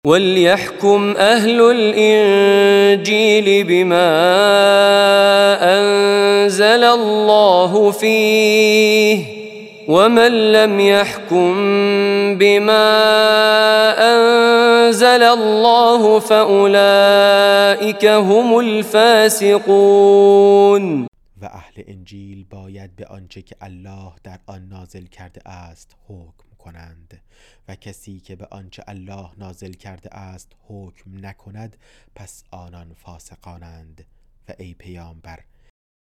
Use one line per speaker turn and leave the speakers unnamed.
وليحكم أهل الإنجيل بما أنزل الله فيه ومن لم يحكم بما أنزل الله فأولئك هم الفاسقون.
و اهل انجیل باید به آنچه که الله در آن نازل کرده است حکم کنند و کسی که به آنچه الله نازل کرده است حکم نکند پس آنان فاسقانند. و ای پیامبر